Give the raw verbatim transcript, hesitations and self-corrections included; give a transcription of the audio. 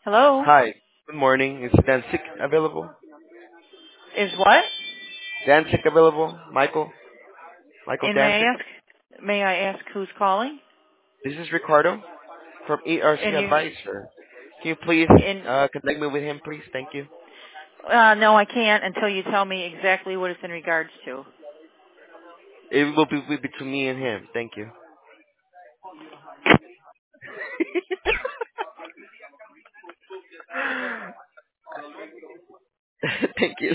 Hello? Hi. Good morning. Is Dancik available? Is what? Dancik available? Michael? Michael And may Dancik? I ask may I ask who's calling? This is Ricardo from E R C And you Advisor. Can you please and uh, connect me with him, please? Thank you. uh no, I can't until you tell me exactly what it's in regards to. It will be, will be between me and him. Thank you. Thank you.